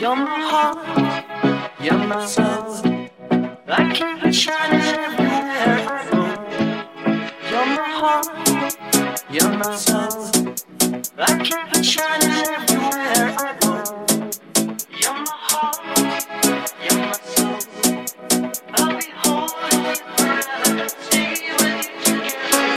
You're my heart, you're my soul. I keep it shining everywhere I go. You're my heart, you're my soul. I keep it shining everywhere I go. You're my heart, you're my soul. I'll be holding you forever. See you when you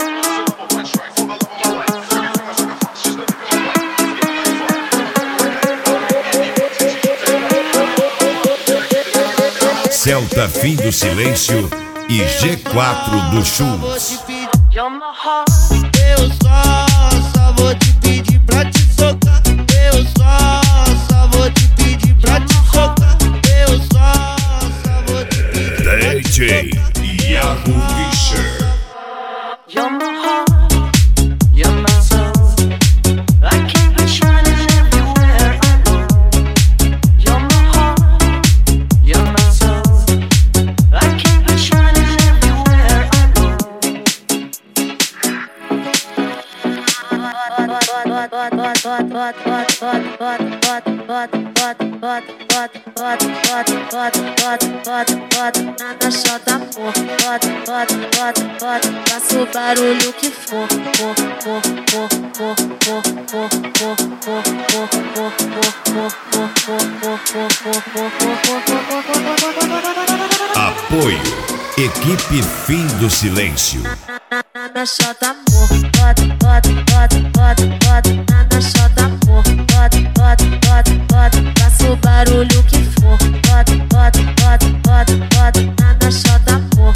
Celta Fim do Silêncio e G4 do Schultz. You're my heart. Eu só vou te pedir pra te socar. Eu só vou te pedir pra te socar. Eu só vou te pedir pra te DJ Iago Fischer. You're my heart, you're my soul. I keep it shining everywhere I go. You're my heart, you're my soul. I keep it shining everywhere I go. Nada só dá amor. Faça o barulho que for. Apoio Equipe Fim do Silêncio. Nada só dá amor. Nada só dá amor. Faça o barulho que for. Nada só dá amor.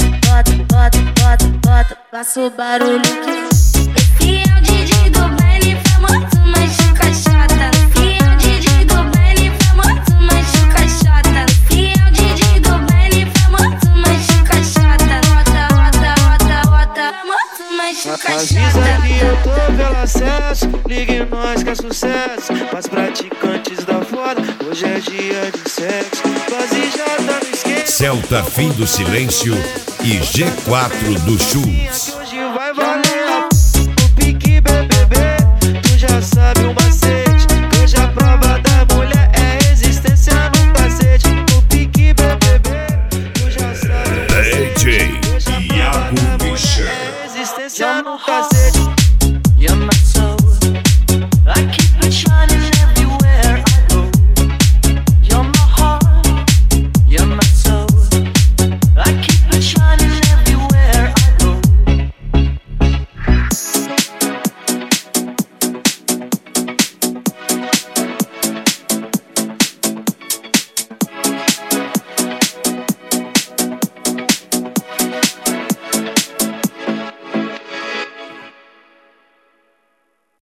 Faça o barulho que for. Esse é o DJ do baile famoso, mas de caixota. Esse é o DJ do baile famoso, mas de caixota. Esse é o DJ do baile famoso, mas de caixota. Rota, famoso, mas de avisa que eu caixota. tô pelo acesso. Ligue nós que é sucesso. Mas praticantes da foda, hoje é dia de sexo. Quase já tá no esquema. Celta Fim do Silêncio e G4 do Schultz. Hoje vai valer o pique BBB. Tu já sabe o macete. Hoje a prova da mulher é resistência no cacete. O pique BBB. Tu já sabe o macete. DJ Hoje a prova Iago da mulher Fischer. é resistência no cacete.